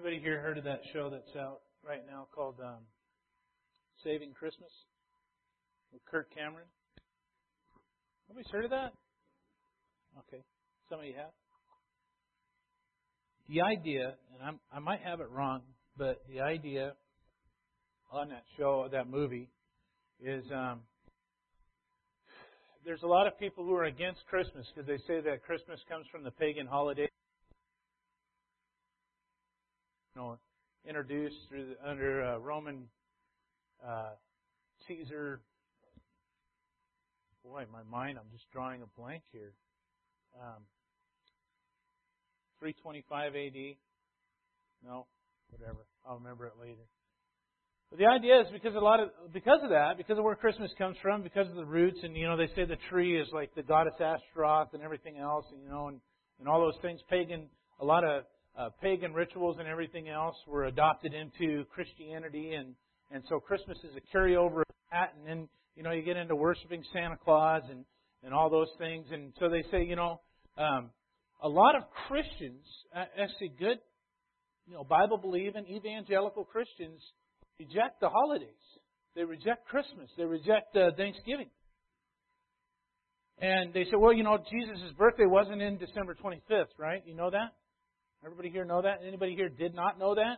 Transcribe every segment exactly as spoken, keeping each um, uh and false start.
Anybody here heard of that show that's out right now called um, Saving Christmas with Kirk Cameron? Nobody's heard of that? Okay, some of you have. The idea, and I'm, I might have it wrong, but the idea on that show, that movie, is um, there's a lot of people who are against Christmas because they say that Christmas comes from the pagan holiday. You know, introduced through the, under uh, Roman uh, Caesar. Boy, my mind, I'm just drawing a blank here. Um, three twenty-five A D. No, whatever. I'll remember it later. But the idea is because a lot of because of that, because of where Christmas comes from, because of the roots, and you know they say the tree is like the goddess Ashtaroth and everything else, and you know, and, and all those things. Pagan, a lot of uh, pagan rituals and everything else were adopted into Christianity, and and so Christmas is a carryover of that. And then you know you get into worshiping Santa Claus and and all those things, and so they say you know um, a lot of Christians, actually good, you know, Bible believing evangelical Christians, reject the holidays. They reject Christmas. They reject uh, Thanksgiving. And they say, well, you know, Jesus' birthday wasn't in December twenty-fifth, right? You know that? Everybody here know that? Anybody here did not know that?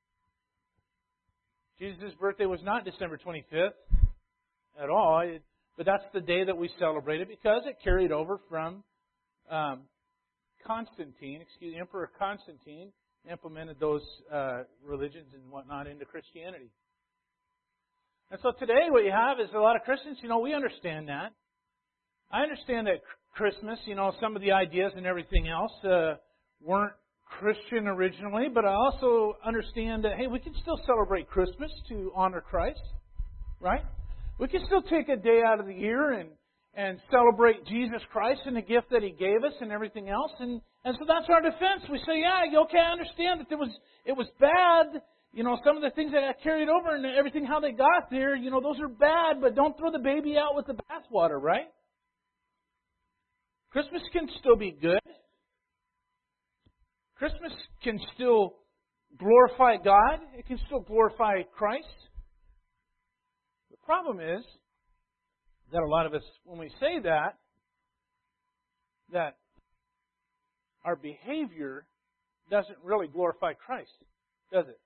Jesus' birthday was not December twenty-fifth at all. It, but that's the day that we celebrate it because it carried over from um, Constantine, excuse me, Emperor Constantine, implemented those uh, religions and whatnot into Christianity. And so today what you have is a lot of Christians, you know, we understand that. I understand that Christmas, you know, some of the ideas and everything else uh, weren't Christian originally, but I also understand that, hey, we can still celebrate Christmas to honor Christ, right? We can still take a day out of the year and and celebrate Jesus Christ and the gift that He gave us and everything else. And, and so that's our defense. We say, yeah, okay, I understand that there was it was bad. You know, some of the things that got carried over and everything, how they got there, you know, those are bad, but don't throw the baby out with the bathwater, right? Christmas can still be good. Christmas can still glorify God. It can still glorify Christ. The problem is that a lot of us, when we say that, that our behavior doesn't really glorify Christ, does it?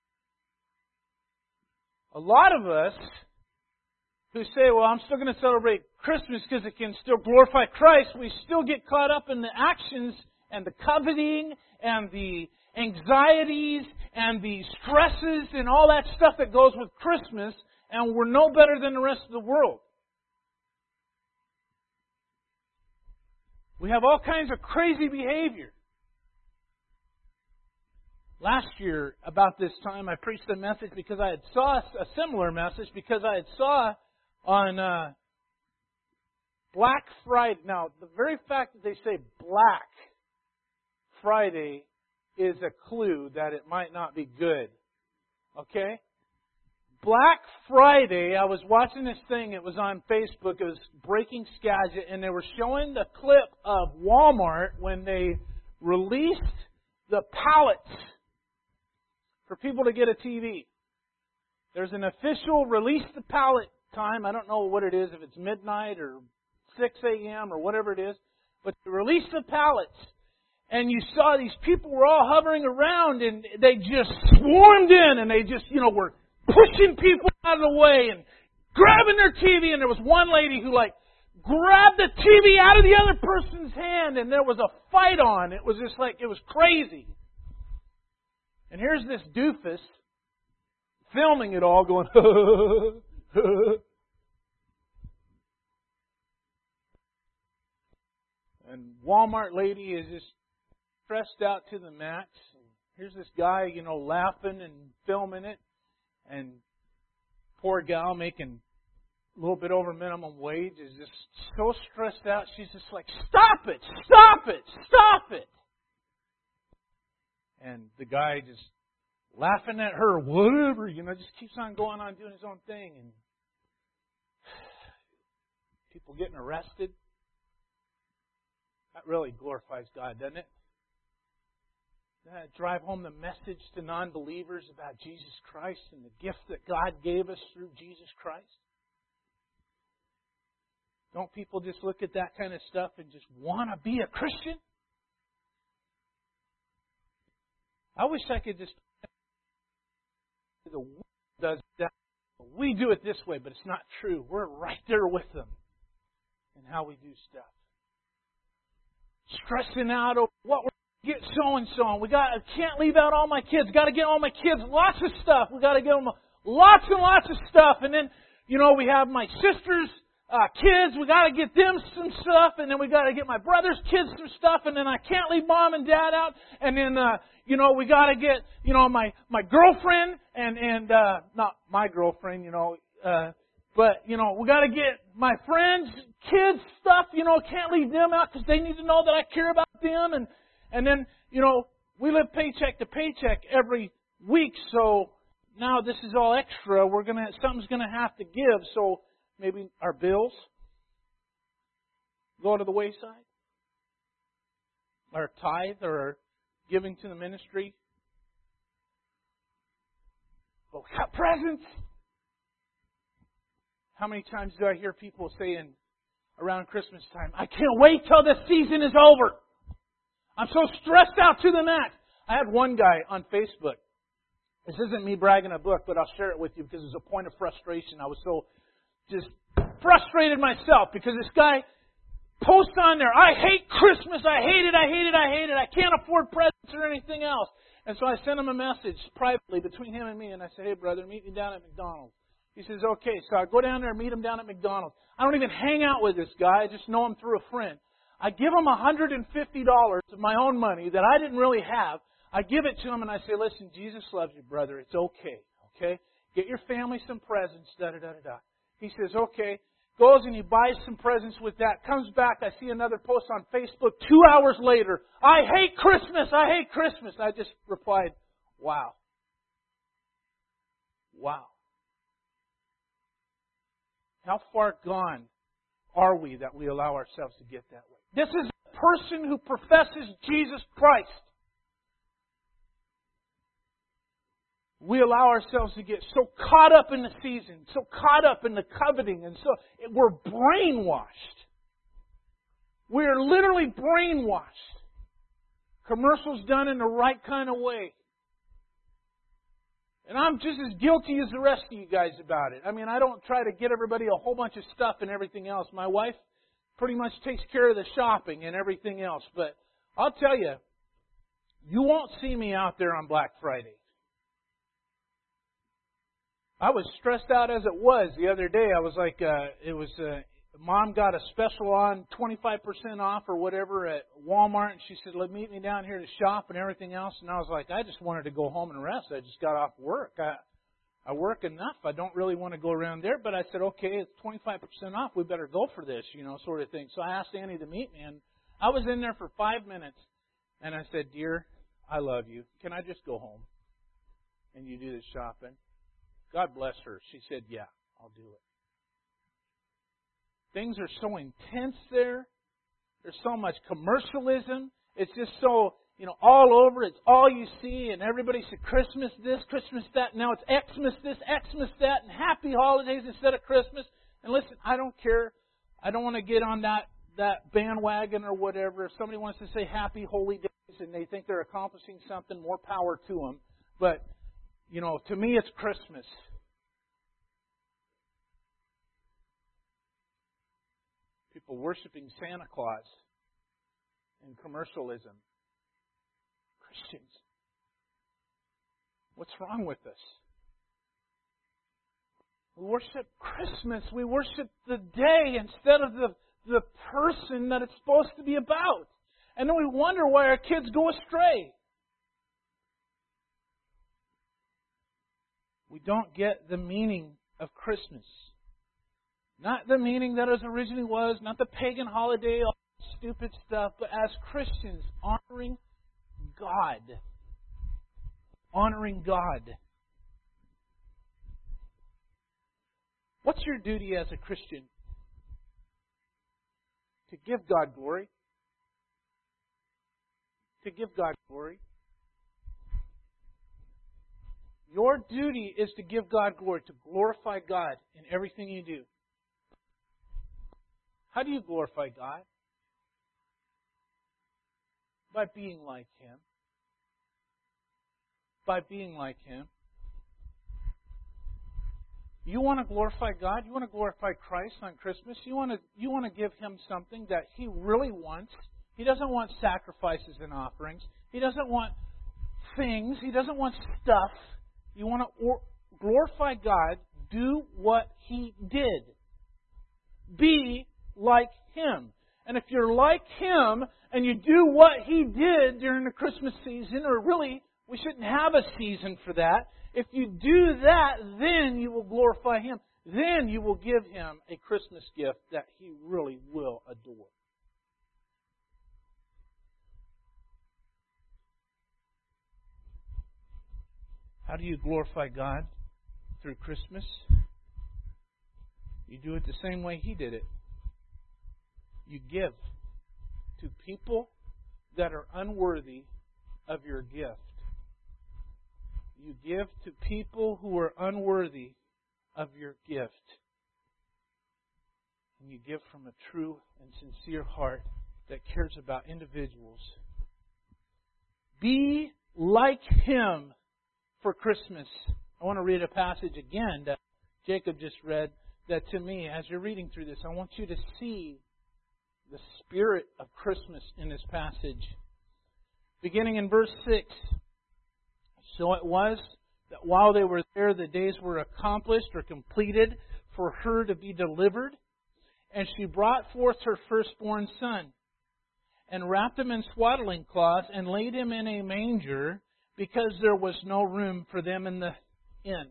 A lot of us who say, well, I'm still going to celebrate Christmas because it can still glorify Christ, we still get caught up in the actions and the coveting and the anxieties and the stresses and all that stuff that goes with Christmas, and we're no better than the rest of the world. We have all kinds of crazy behavior. Last year, about this time, I preached a message because I had saw a similar message because I had saw on uh, Black Friday. Now, the very fact that they say Black Friday is a clue that it might not be good. Okay? Black Friday, I was watching this thing, it was on Facebook, it was Breaking Skagit, and they were showing the clip of Walmart when they released the pallets for people to get a T V. There's an official release the pallet time, I don't know what it is, if it's midnight or six a.m. or whatever it is, but they released the pallets, and you saw these people were all hovering around, and they just swarmed in, and they just, you know, were pushing people out of the way and grabbing their T V. And there was one lady who like grabbed the T V out of the other person's hand, and there was a fight on. It was just like, it was crazy. And here's this doofus filming it all going, and Walmart lady is just stressed out to the max. Here's this guy, you know, laughing and filming it. And poor gal making a little bit over minimum wage is just so stressed out. She's just like, stop it, stop it, stop it. And the guy just laughing at her, whatever, you know, just keeps on going on doing his own thing. And people getting arrested. That really glorifies God, doesn't it? uh, drive home the message to non-believers about Jesus Christ and the gift that God gave us through Jesus Christ? Don't people just look at that kind of stuff and just want to be a Christian? I wish I could just... The world does that. We do it this way, but it's not true. We're right there with them in how we do stuff. Stressing out over what we're going to get so and so. We got can't leave out all my kids. Got to get all my kids lots of stuff. We got to get them lots and lots of stuff. And then, you know, we have my sister's uh, kids. We got to get them some stuff. And then we got to get my brother's kids some stuff. And then I can't leave mom and dad out. And then, uh, you know, we got to get, you know, my my girlfriend and and uh, not my girlfriend, you know. Uh, But, you know, we got to get my friends, kids, stuff, you know, can't leave them out because they need to know that I care about them. And, and then, you know, we live paycheck to paycheck every week. So now this is all extra. We're going to, something's going to have to give. So maybe our bills go to the wayside. Our tithe or our giving to the ministry. But we got presents. How many times do I hear people saying around Christmas time, I can't wait till the season is over. I'm so stressed out to the max. I had one guy on Facebook. This isn't me bragging a book, but I'll share it with you because it was a point of frustration. I was so just frustrated myself because this guy posts on there, I hate Christmas, I hate it, I hate it, I hate it, I can't afford presents or anything else. And so I sent him a message privately between him and me, and I said, hey brother, meet me down at McDonald's. He says, okay, so I go down there and meet him down at McDonald's. I don't even hang out with this guy. I just know him through a friend. I give him one hundred fifty dollars of my own money that I didn't really have. I give it to him and I say, listen, Jesus loves you, brother. It's okay, okay? Get your family some presents, da-da-da-da-da. He says, okay. Goes and he buys some presents with that. Comes back, I see another post on Facebook two hours later. I hate Christmas. I hate Christmas. I just replied, wow. Wow. How far gone are we that we allow ourselves to get that way? This is a person who professes Jesus Christ. We allow ourselves to get so caught up in the season, so caught up in the coveting, and so we're brainwashed. We're literally brainwashed. Commercials done in the right kind of way. And I'm just as guilty as the rest of you guys about it. I mean, I don't try to get everybody a whole bunch of stuff and everything else. My wife pretty much takes care of the shopping and everything else. But I'll tell you, you won't see me out there on Black Friday. I was stressed out as it was the other day. I was like, uh, it was, uh, Mom got a special on twenty-five percent off or whatever at Walmart. And she said, let meet me down here to shop and everything else. And I was like, I just wanted to go home and rest. I just got off work. I, I work enough. I don't really want to go around there. But I said, okay, it's twenty-five percent off. We better go for this, you know, sort of thing. So I asked Annie to meet me. And I was in there for five minutes. And I said, dear, I love you. Can I just go home and you do this shopping? God bless her. She said, yeah, I'll do it. Things are so intense there. There's so much commercialism. It's just so, you know, all over. It's all you see. And everybody said Christmas this, Christmas that. Now it's Xmas this, Xmas that. And happy holidays instead of Christmas. And listen, I don't care. I don't want to get on that, that bandwagon or whatever. If somebody wants to say happy holy days and they think they're accomplishing something, more power to them. But, you know, to me it's Christmas. People worshiping Santa Claus and commercialism. Christians, what's wrong with us? We worship Christmas. We worship the day instead of the, the person that it's supposed to be about. And then we wonder why our kids go astray. We don't get the meaning of Christmas. Not the meaning that it originally was, not the pagan holiday, all that stupid stuff, but as Christians, honoring God. Honoring God. What's your duty as a Christian? To give God glory. To give God glory. your duty is to give God glory, to glorify God in everything you do. How do you glorify God? By being like Him. By being like Him. You want to glorify God? You want to glorify Christ on Christmas? You want to, you want to give Him something that He really wants? He doesn't want sacrifices and offerings. He doesn't want things. He doesn't want stuff. You want to or, glorify God? Do what He did. Be like Him. And if you're like Him and you do what He did during the Christmas season, or really, we shouldn't have a season for that. If you do that, then you will glorify Him. Then you will give Him a Christmas gift that He really will adore. How do you glorify God through Christmas? You do it the same way He did it. You give to people that are unworthy of your gift. You give to people who are unworthy of your gift. And you give from a true and sincere heart that cares about individuals. Be like Him for Christmas. I want to read a passage again that Jacob just read, that to me, as you're reading through this, I want you to see the spirit of Christmas in this passage. Beginning in verse six. So it was that while they were there, the days were accomplished or completed for her to be delivered. And she brought forth her firstborn son, and wrapped him in swaddling cloths, and laid him in a manger, because there was no room for them in the inn.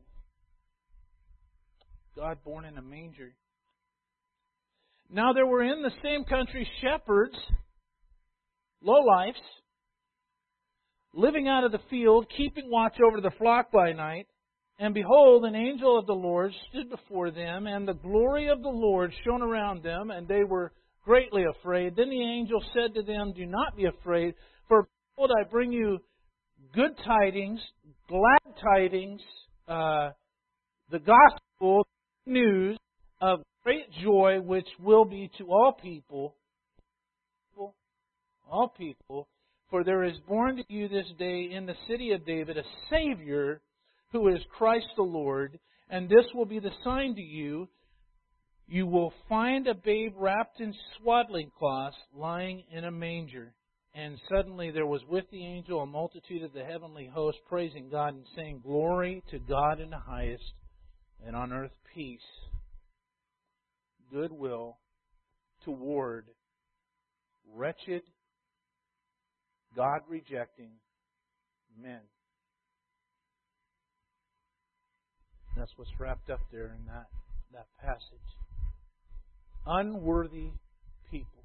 God born in a manger. Now there were in the same country shepherds, lowlifes, living out of the field, keeping watch over the flock by night. And behold, an angel of the Lord stood before them, and the glory of the Lord shone around them, and they were greatly afraid. Then the angel said to them, Do not be afraid, for behold, I bring you good tidings, glad tidings, uh, the gospel news of great joy, which will be to all people, all people, for there is born to you this day in the city of David a Savior, who is Christ the Lord. And this will be the sign to you: you will find a babe wrapped in swaddling cloths, lying in a manger. And suddenly there was with the angel a multitude of the heavenly host, praising God and saying, Glory to God in the highest, and on earth peace, goodwill toward wretched, God-rejecting men. That's what's wrapped up there in that, that passage. Unworthy people.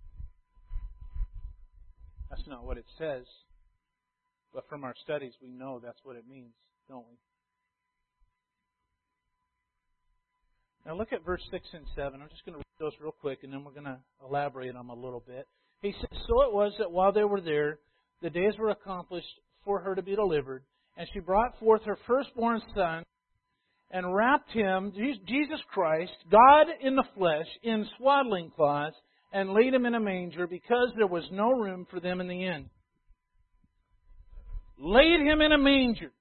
That's not what it says. But from our studies, we know that's what it means, don't we? Now look at verse six and seven. I'm just going to read those real quick, and then we're going to elaborate on them a little bit. He says, So it was that while they were there, the days were accomplished for her to be delivered. And she brought forth her firstborn son, and wrapped him, Jesus Christ, God in the flesh, in swaddling cloths, and laid him in a manger, because there was no room for them in the inn. Laid him in a manger.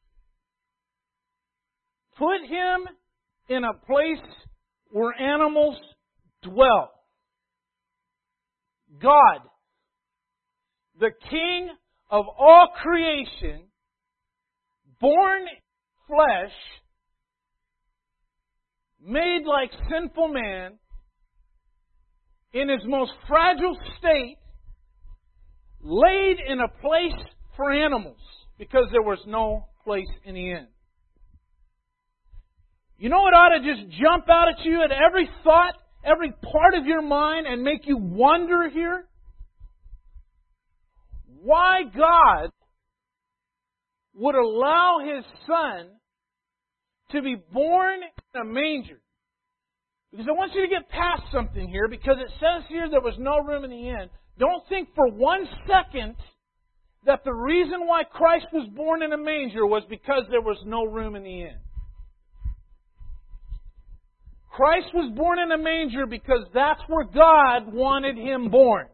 Put him in a place where animals dwell. God, the King of all creation, born in flesh, made like sinful man, in his most fragile state, laid in a place for animals, because there was no place in the inn. You know what ought to just jump out at you at every thought, every part of your mind, and make you wonder here? Why God would allow His Son to be born in a manger. Because I want you to get past something here, because it says here there was no room in the inn. Don't think for one second that the reason why Christ was born in a manger was because there was no room in the inn. Christ was born in a manger because that's where God wanted Him born.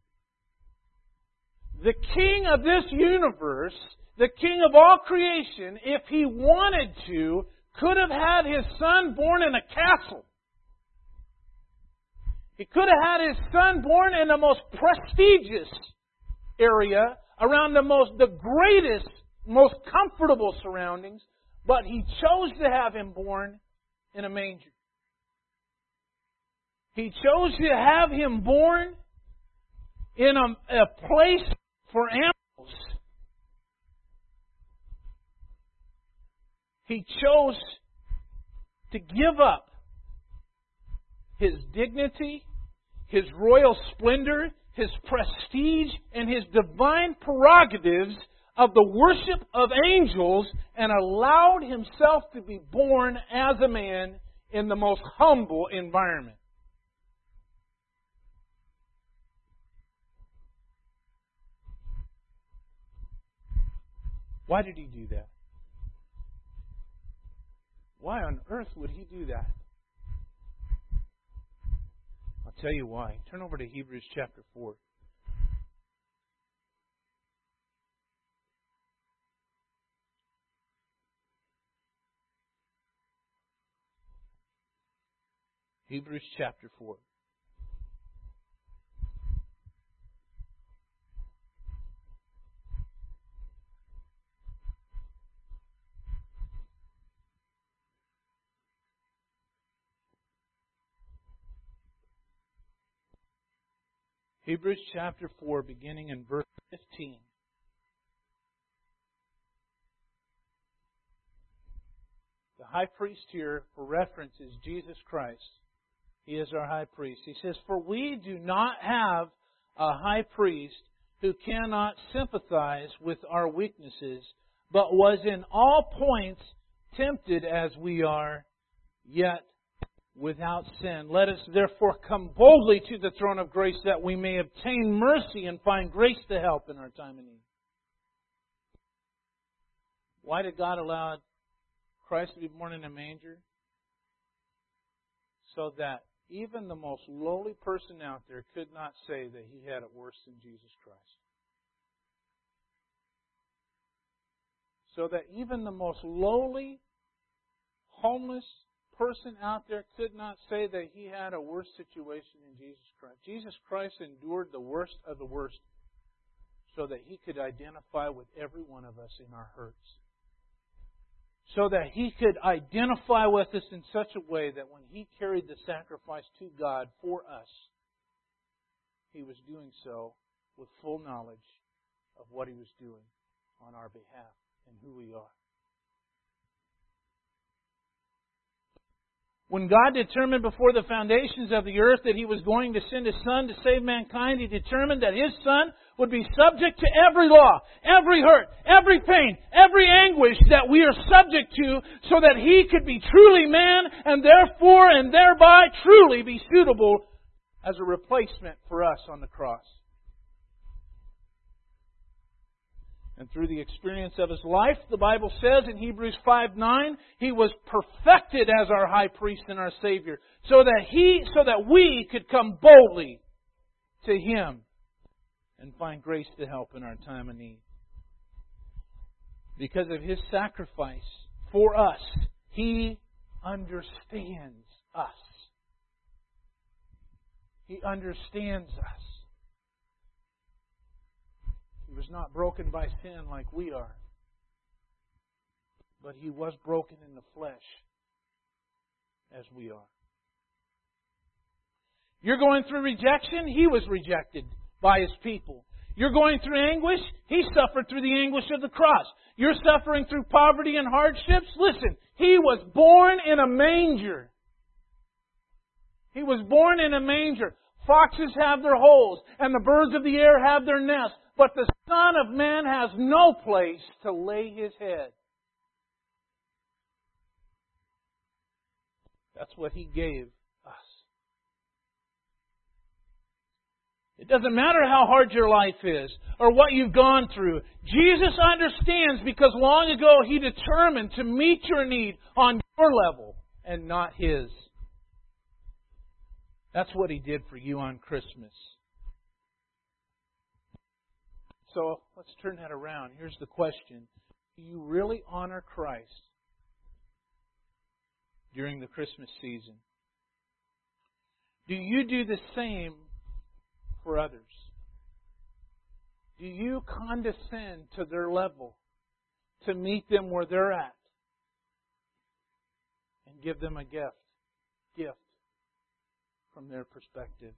The King of this universe, the King of all creation, if He wanted to, could have had His Son born in a castle. He could have had His Son born in the most prestigious area, around the most, the greatest, most comfortable surroundings, but He chose to have Him born in a manger. He chose to have Him born in a, a place for animals. He chose to give up His dignity, His royal splendor, His prestige, and His divine prerogatives of the worship of angels and allowed Himself to be born as a man in the most humble environment. Why did He do that? Why on earth would He do that? I'll tell you why. Turn over to Hebrews chapter four. Hebrews chapter four. Hebrews chapter four, beginning in verse fifteen. The high priest here, for reference, is Jesus Christ. He is our high priest. He says, "For we do not have a high priest who cannot sympathize with our weaknesses, but was in all points tempted as we are, yet without sin. Let us therefore come boldly to the throne of grace that we may obtain mercy and find grace to help in our time of need." Why did God allow Christ to be born in a manger? So that even the most lowly person out there could not say that he had it worse than Jesus Christ. So that even the most lowly, homeless person out there could not say that he had a worse situation than Jesus Christ. Jesus Christ endured the worst of the worst so that He could identify with every one of us in our hurts. So that He could identify with us in such a way that when He carried the sacrifice to God for us, He was doing so with full knowledge of what He was doing on our behalf and who we are. When God determined before the foundations of the earth that He was going to send His Son to save mankind, He determined that His Son would be subject to every law, every hurt, every pain, every anguish that we are subject to, so that He could be truly man and therefore and thereby truly be suitable as a replacement for us on the cross. And through the experience of His life, the Bible says in Hebrews five nine, He was perfected as our high priest and our Savior, so that He, so that we could come boldly to Him and find grace to help in our time of need. Because of His sacrifice for us, He understands us. He understands us. He was not broken by sin like we are, but He was broken in the flesh as we are. You're going through rejection? He was rejected by His people. You're going through anguish? He suffered through the anguish of the cross. You're suffering through poverty and hardships? Listen, He was born in a manger. He was born in a manger. Foxes have their holes, and the birds of the air have their nests. But the Son of Man has no place to lay His head. That's what He gave us. It doesn't matter how hard your life is or what you've gone through. Jesus understands because long ago He determined to meet your need on your level and not His. That's what He did for you on Christmas. So let's turn that around. Here's the question. Do you really honor Christ during the Christmas season? Do you do the same for others? Do you condescend to their level to meet them where they're at and give them a gift, gift from their perspective?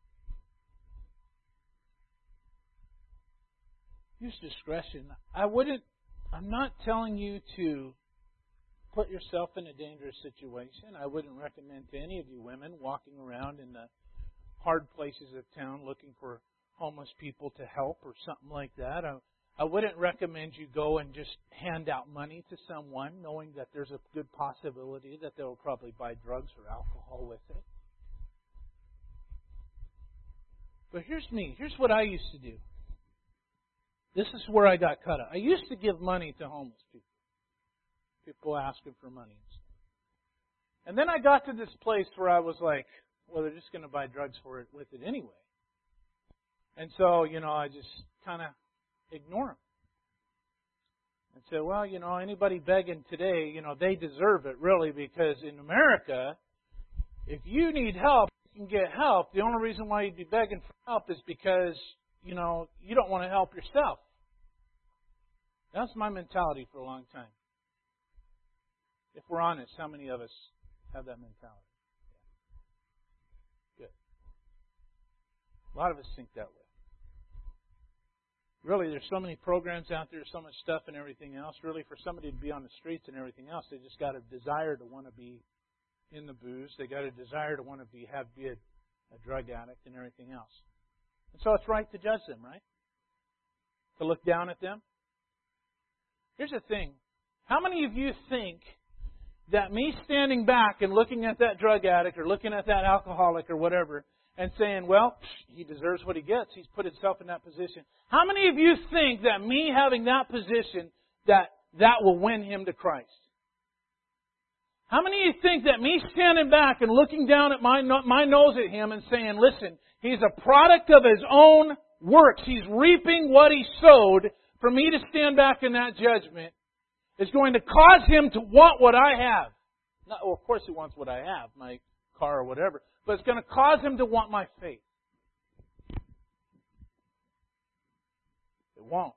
Use discretion. I wouldn't, I'm not telling you to put yourself in a dangerous situation. I wouldn't recommend to any of you women walking around in the hard places of town looking for homeless people to help or something like that. I, I wouldn't recommend you go and just hand out money to someone knowing that there's a good possibility that they will probably buy drugs or alcohol with it. But here's me. Here's what I used to do. This is where I got cut up. I used to give money to homeless people. People asking for money. And then I got to this place where I was like, well, they're just going to buy drugs for it with it anyway. And so, you know, I just kind of ignore them. And say, well, you know, anybody begging today, you know, they deserve it really, because in America, if you need help, you can get help. The only reason why you'd be begging for help is because, you know, you don't want to help yourself. That's my mentality for a long time. If we're honest, how many of us have that mentality? Good. A lot of us think that way. Really, there's so many programs out there, so much stuff and everything else. Really, for somebody to be on the streets and everything else, they just got a desire to want to be in the booze. They got a desire to want to be have be a, a drug addict and everything else. And so it's right to judge them, right? To look down at them. Here's the thing. How many of you think that me standing back and looking at that drug addict or looking at that alcoholic or whatever and saying, well, he deserves what he gets. He's put himself in that position. How many of you think that me having that position, that that will win him to Christ? How many of you think that me standing back and looking down at my, my nose at him and saying, listen, he's a product of his own works. He's reaping what he sowed. For me to stand back in that judgment is going to cause him to want what I have. Not, well, of course he wants what I have, my car or whatever. But it's going to cause him to want my faith. It won't.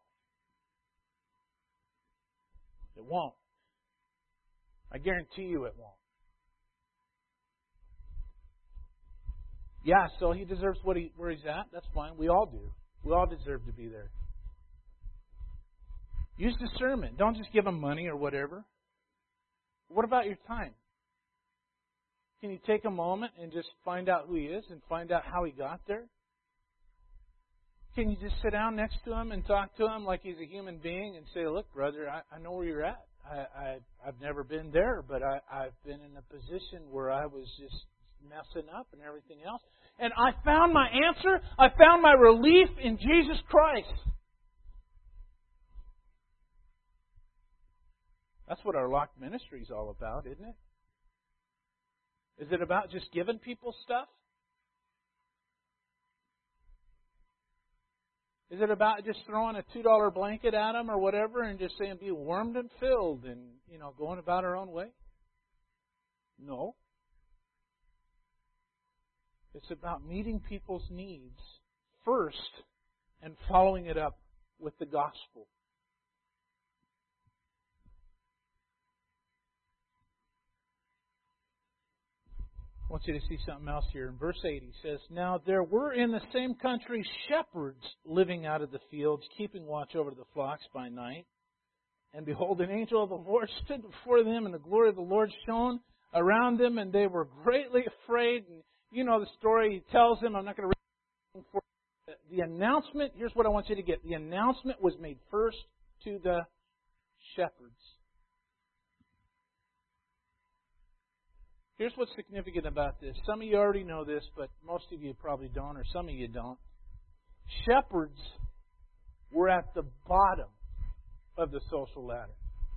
It won't. I guarantee you it won't. Yeah, so he deserves what he, where he's at. That's fine. We all do. We all deserve to be there. Use discernment. Don't just give him money or whatever. What about your time? Can you take a moment and just find out who he is and find out how he got there? Can you just sit down next to him and talk to him like he's a human being and say, look, brother, I, I know where you're at. I, I, I've never been there, but I, I've been in a position where I was just messing up and everything else. And I found my answer. I found my relief in Jesus Christ. That's what our locked ministry is all about, isn't it? Is it about just giving people stuff? Is it about just throwing a two dollar blanket at them or whatever and just saying be warmed and filled and, you know, going about our own way? No. It's about meeting people's needs first and following it up with the gospel. I want you to see something else here. In verse eight, he says, now there were in the same country shepherds living out of the fields, keeping watch over the flocks by night. And behold, an angel of the Lord stood before them, and the glory of the Lord shone around them, and they were greatly afraid. And you know the story. He tells them, I'm not going to read it for you. The announcement, here's what I want you to get. The announcement was made first to the shepherds. Here's what's significant about this. Some of you already know this, but most of you probably don't, or some of you don't. shepherds were at the bottom of the social ladder.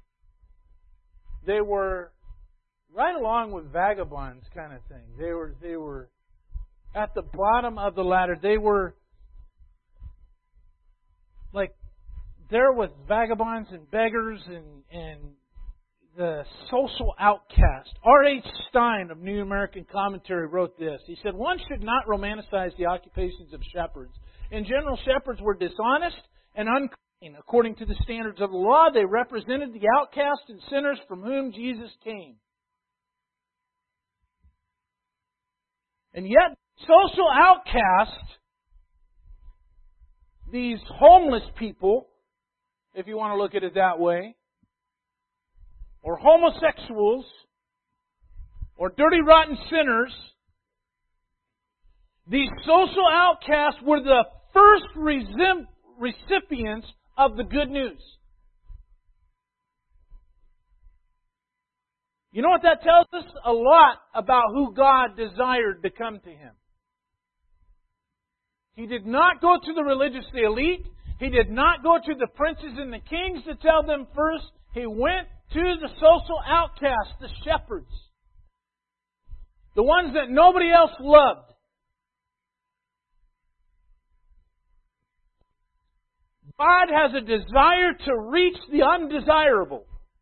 They were right along with vagabonds kind of thing. They were they were at the bottom of the ladder. They were like there with vagabonds and beggars and, and the social outcast. R H Stein of New American Commentary wrote this. He said, one should not romanticize the occupations of shepherds. In general, shepherds were dishonest and unclean. According to the standards of the law, they represented the outcast and sinners from whom Jesus came. And yet, social outcasts, these homeless people, if you want to look at it that way, or homosexuals, or dirty, rotten sinners, these social outcasts were the first recipients of the good news. You know what that tells us? A lot about who God desired to come to Him. He did not go to the religious elite. He did not go to the princes and the kings to tell them first. He went to the social outcasts, the shepherds. The ones that nobody else loved. God has a desire to reach the undesirable.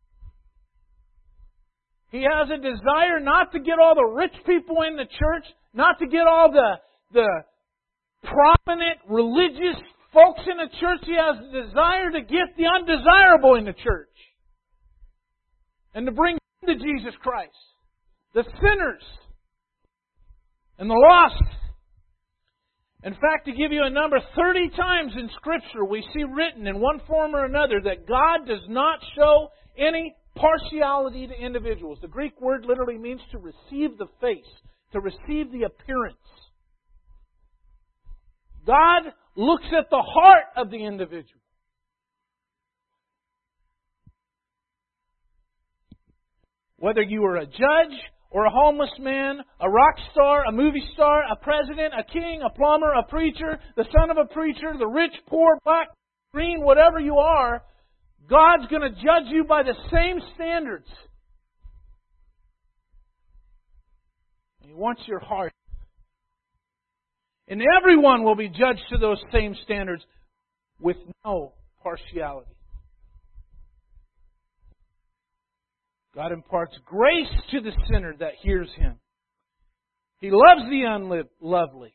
He has a desire not to get all the rich people in the church, not to get all the, the prominent religious folks in the church. He has a desire to get the undesirable in the church. And to bring them to Jesus Christ. The sinners. And the lost. In fact, to give you a number, thirty times in Scripture we see written in one form or another that God does not show any partiality to individuals. The Greek word literally means to receive the face, to receive the appearance. God looks at the heart of the individual. Whether you are a judge or a homeless man, a rock star, a movie star, a president, a king, a plumber, a preacher, the son of a preacher, the rich, poor, black, green, whatever you are, God's going to judge you by the same standards. He wants your heart. And everyone will be judged to those same standards with no partiality. God imparts grace to the sinner that hears Him. He loves the unlovely.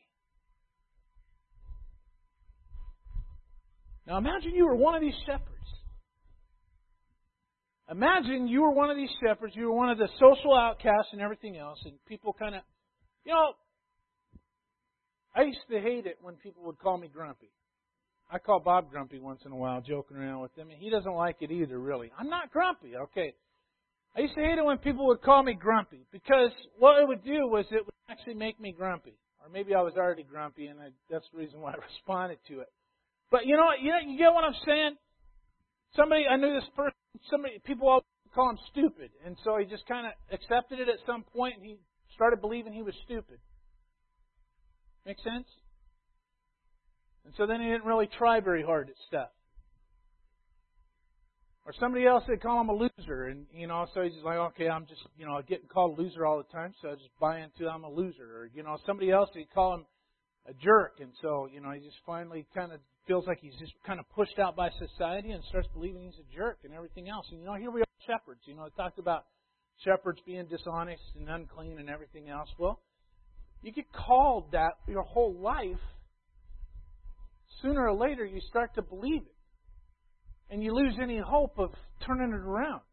Now imagine you were one of these shepherds. Imagine you were one of these shepherds, you were one of the social outcasts and everything else, and people kind of, you know, I used to hate it when people would call me grumpy. I call Bob grumpy once in a while, joking around with him, and he doesn't like it either, really. I'm not grumpy, okay. I used to hate it when people would call me grumpy, because what it would do was it would actually make me grumpy. Or maybe I was already grumpy, and I, that's the reason why I responded to it. But you know, you know, you get what I'm saying? Somebody, I knew this person, somebody, people all call him stupid. And so he just kind of accepted it at some point, and he started believing he was stupid. Make sense? And so then he didn't really try very hard at stuff. Or somebody else, they call him a loser. And, you know, so he's just like, okay, I'm just, you know, getting called a loser all the time, so I just buy into I'm a loser. Or, you know, somebody else, they call him a jerk. And so, you know, he just finally kind of feels like he's just kind of pushed out by society and starts believing he's a jerk and everything else. And, you know, here we are, shepherds. You know, I talked about shepherds being dishonest and unclean and everything else. Well, you get called that your whole life. Sooner or later, you start to believe it. And you lose any hope of turning it around.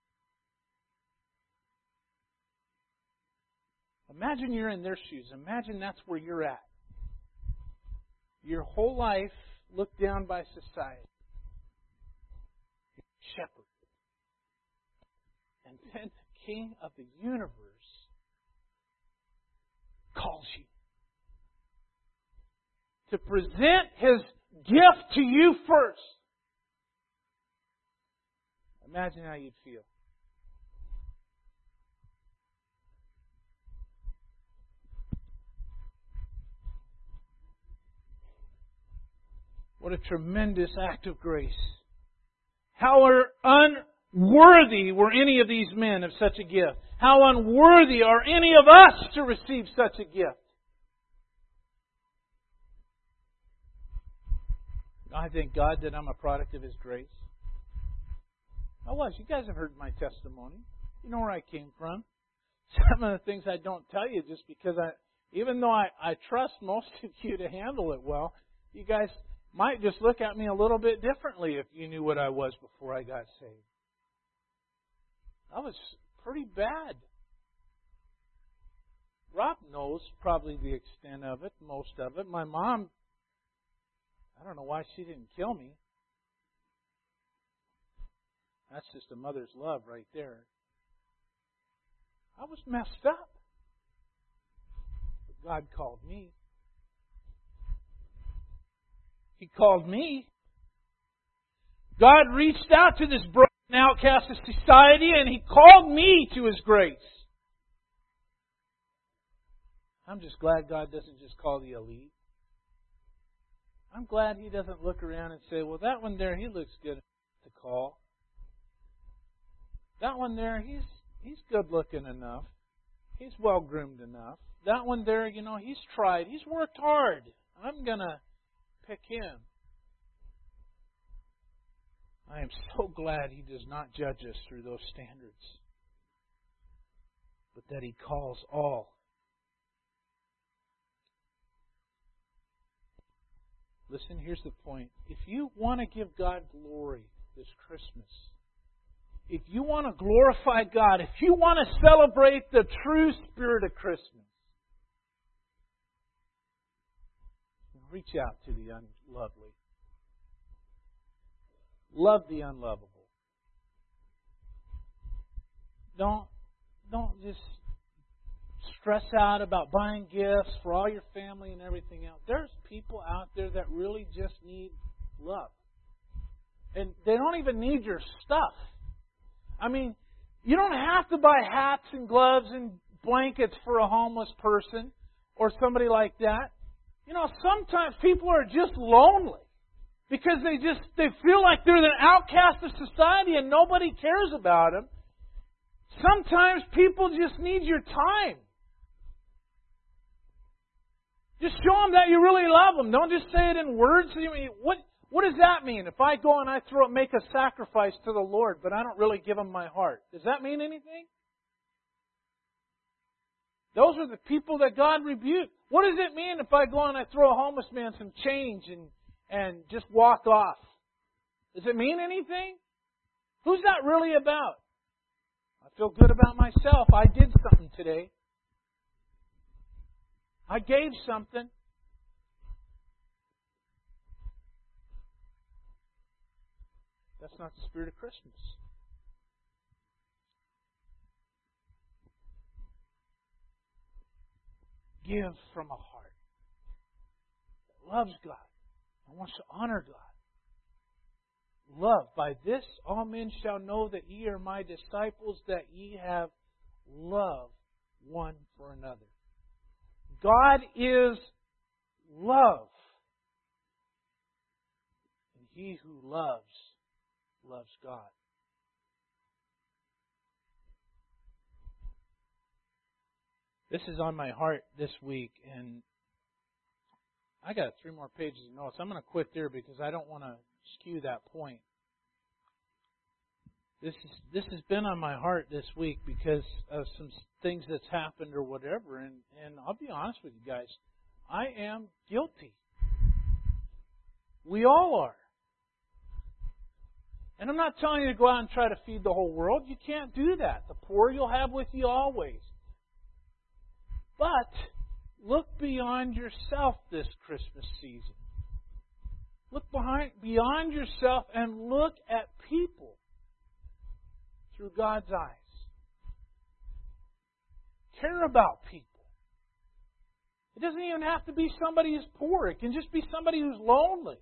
Imagine you're in their shoes. Imagine that's where you're at. Your whole life looked down by society. You're a shepherd. And then the King of the universe calls you to present His gift to you first. Imagine how you'd feel. What a tremendous act of grace. How unworthy were any of these men of such a gift? How unworthy are any of us to receive such a gift? I thank God that I'm a product of His grace. I was. You guys have heard my testimony. You know where I came from. Some of the things I don't tell you just because I, even though I, I trust most of you to handle it well, you guys might just look at me a little bit differently if you knew what I was before I got saved. I was pretty bad. Rob knows probably the extent of it, most of it. My mom, I don't know why she didn't kill me. That's just a mother's love right there. I was messed up. But God called me. He called me. God reached out to this broken outcast of society and He called me to His grace. I'm just glad God doesn't just call the elite. I'm glad He doesn't look around and say, well, that one there, he looks good to call. That one there, he's he's good looking enough. He's well groomed enough. That one there, you know, he's tried. He's worked hard. I'm going to pick him. I am so glad He does not judge us through those standards, but that He calls all. Listen, here's the point. If you want to give God glory this Christmas, if you want to glorify God, if you want to celebrate the true spirit of Christmas, reach out to the unlovely. Love the unlovable. Don't, don't just stress out about buying gifts for all your family and everything else. There's people out there that really just need love. And they don't even need your stuff. I mean, you don't have to buy hats and gloves and blankets for a homeless person or somebody like that. You know, sometimes people are just lonely because they just they feel like they're the outcast of society and nobody cares about them. Sometimes people just need your time. Just show them that you really love them. Don't just say it in words. What What does that mean? If I go and I throw make a sacrifice to the Lord, but I don't really give Him my heart, does that mean anything? Those are the people that God rebuked. What does it mean if I go and I throw a homeless man some change and, and just walk off? Does it mean anything? Who's that really about? I feel good about myself. I did something today. I gave something. That's not the spirit of Christmas. Give from a heart that loves God and wants to honor God. Love. By this all men shall know that ye are my disciples, that ye have love one for another. God is love. And he who loves, loves God. This is on my heart this week, and I got three more pages of notes. I'm going to quit there because I don't want to skew that point. This is this has been on my heart this week because of some things that's happened or whatever, and, and I'll be honest with you guys, I am guilty. We all are. And I'm not telling you to go out and try to feed the whole world. You can't do that. The poor you'll have with you always. But look beyond yourself this Christmas season. Look behind, beyond yourself and look at people through God's eyes. Care about people. It doesn't even have to be somebody who's poor. It can just be somebody who's lonely.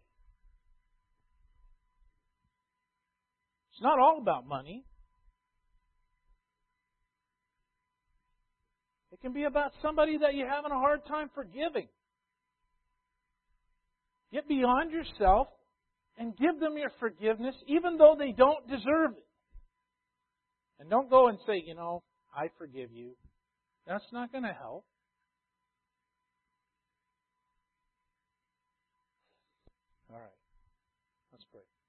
It's not all about money. It can be about somebody that you're having a hard time forgiving. Get beyond yourself and give them your forgiveness, even though they don't deserve it. And don't go and say, you know, I forgive you. That's not going to help. All right. Let's pray.